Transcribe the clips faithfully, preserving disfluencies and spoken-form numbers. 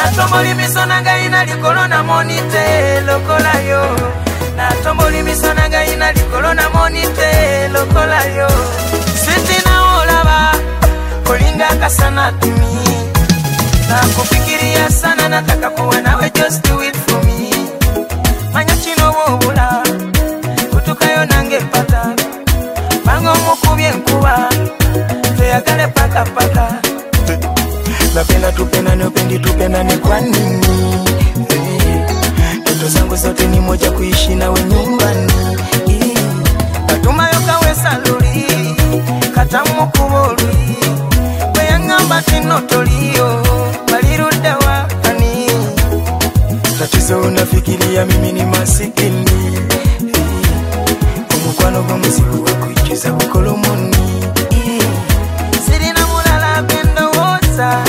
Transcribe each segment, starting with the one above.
Natomboli misona nga ina likolo na monite lokola yo. Natomboli misona nga ina likolo na monite lokola yo. Sweetie na olaba kolinga kasana tumi. Nakufikiria sana nataka kuwa nawe, just do it for me. Manya chino wobula kutukayo nange pata. Bango mukubye nkuba tuyagale paka paka. Napenda tupendane, upendi tupendane kwa nini? Ndoto zangu zote ni moja, kuishi nawe nyumbani. Katuma yoka we saluri katamu kuboli weyangamba tinotolio balirudda wapani. Tatizo unafikiria mimi ni masikini, omukwano gwomuzibu wakuikiza bukolomoni. Sirina mulala bendo woza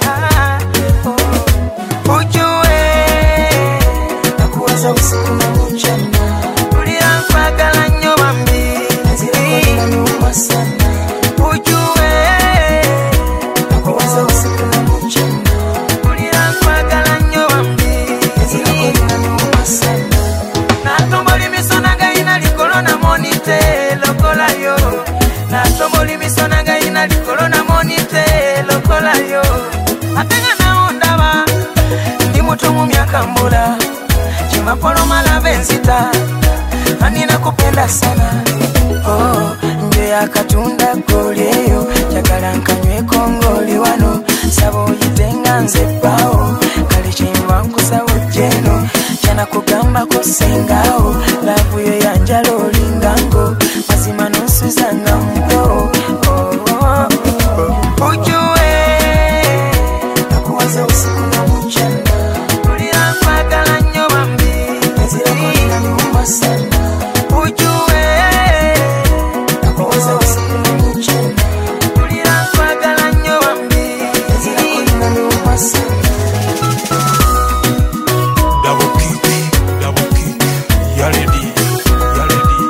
usiku na mchana, ulira mpagala nnyo bambi, nazira ni uma sana. Ujue nakuwaza usiku na mchana, ulira mpagala nnyo bambi, nazira ni uma sana. Natomboli misona nga ina likolo na monite lokola yo. Natomboli misona nga ina likolo na monite lokola yo. Atenga na ondaba ndi muto mu myaka mbula, mapolo malabe nzita, anina kupenda sana. Oh, nje ya katunda kolieyo, chakala nkanywe kongoli wano. Sabo yitenga nze pao, kalichimba nkusabo jeno. Chana kugamba kusengao, lavu yo ya njalo lingango. Mazima nusu zanga mpo. Oh, oh, oh. Ujue nakuwaza usiku na mchana, ulira mpagala nnyo bambi, sana. Ujue nakuwaza usiku na mchana, ulira mpagala nnyo bambi, nazira kulina niuma sana. Double kick, double kick, ya ready, ya ready.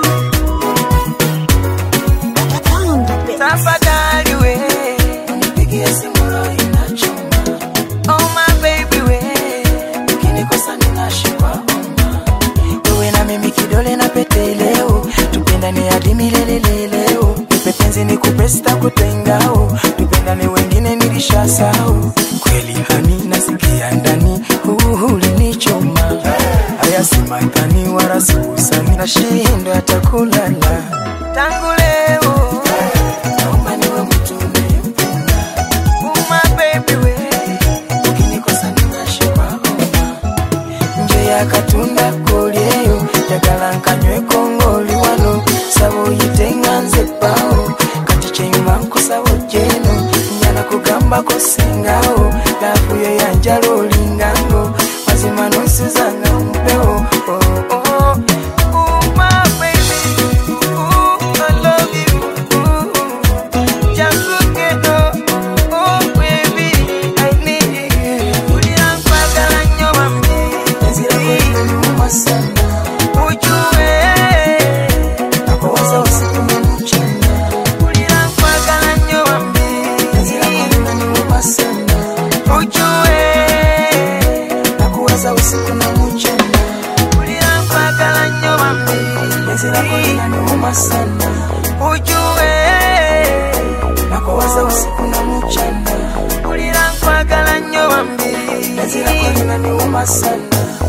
Tafadhali we unipigie simu leo inachoma. Oh my baby we ukinikosa ninashikwa mimi kidole na pete leo, tupendane hadi milele leo. Nipe penzi nikupe sitakutengao, tupendane wengine nilishasahau. Kweli hani nasikia ndani ulinichoma, haya si matani wala si usani, nashindwa hata kulala. Tangu leo naomba niwe mtu unayempenda. Oh my baby we ukinikosa ninashikwa homa. Nje ya katunda kolieyo, jagala nkanywe kongoli wano. Sabo yitenga nze pao, kati chimba nkusabo jeno. Njana kugamba kusengao, lafu yo ya njalo lingango. Mazima nusu zanga mpeo. Oh, oh, oh, my baby, ooh, I love you, ooh, just look at you, oh baby, I need you. Ulira mpagala nnyo bambi, nazira kulina niuma sana. Ujue nakuwaza usiku na mchana, ulira mpagala nnyo bambi, nazira kulina niuma sana. Ujue nakuwaza usiku na mchana, ulira mpagala nnyo bambi, nazira kulina niuma sana. Ujue nakuwaza usiku na mchana, ulira mpagala nnyo bambi, nazira kulina niuma sana.